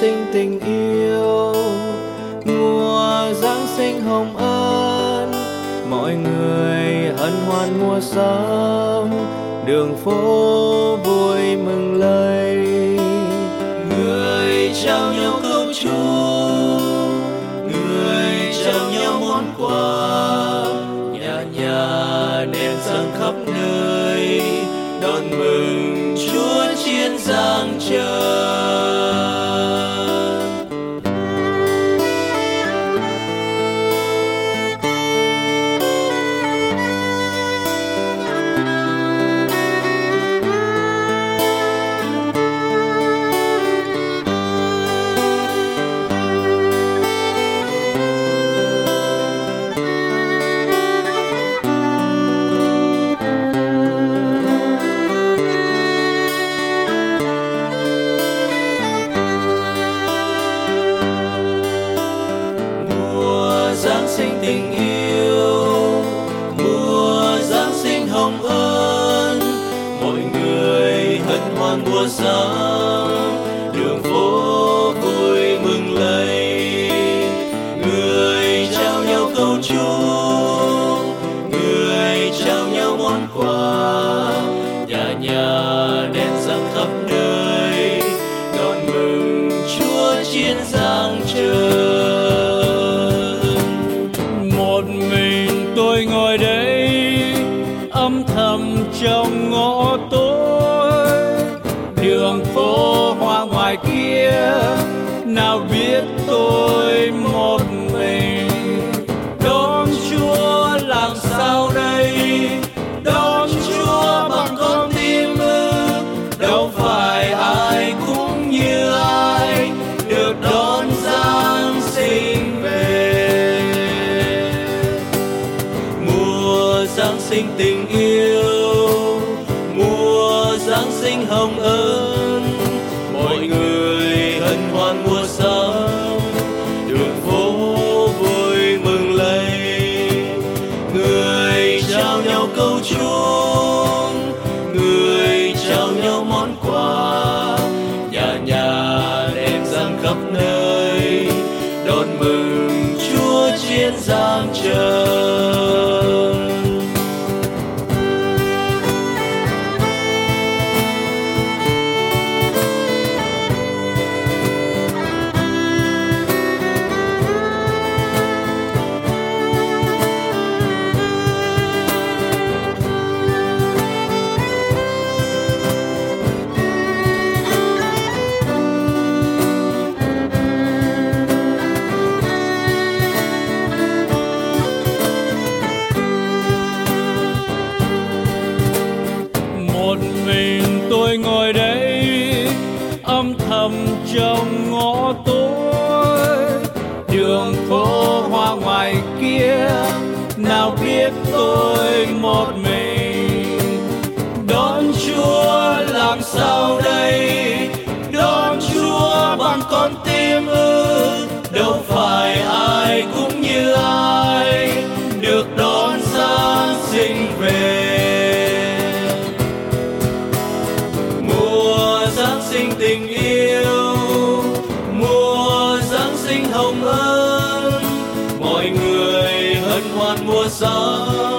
sinh tình yêu, mùa Giáng sinh hồng ân, mọi người hân hoan mùa sớm, đường phố vui mừng lây. Người trao nhau câu chúc, người trao nhau món quà, nhà nhà đèn sáng khắp nơi, đón mừng Chúa chiến giang trời. Giáng sinh tình yêu, mùa Giáng sinh hồng ân, mọi người hân hoan mùa sáng, đường phố vui mừng lây. Người trao nhau câu chúc, người trao nhau món quà, nhà nhà đèn sáng khắp nơi, đón mừng Chúa chiến giang trời. Tôi ngồi đây âm thầm trong ngõ tối, đường phố hoa ngoài kia nào biết tôi một mình. Đón Chúa làm sao đây, đón Chúa bằng con tim ư, đâu phải ai cũng như ai được đón Giáng sinh về. Giáng sinh tình yêu, mùa Giáng sinh hồng ân, mọi người hân hoan mùa sáng, đường phố vui mừng lây. Người trao nhau câu chúc, người trao nhau món quà, nhà nhà đèn sáng khắp nơi, đón mừng Chúa chiến giang trời. Tôi ngồi đây âm thầm trong ngõ tối, đường phố hoa ngoài kia nào biết tôi một mình. Đón Chúa làm sao đây, đón Chúa bằng con tim ư, đâu phải ai cũng như ai được đón Giáng sinh về. Tình yêu, mùa Giáng sinh hồng ân, mọi người hân hoan mùa sáng,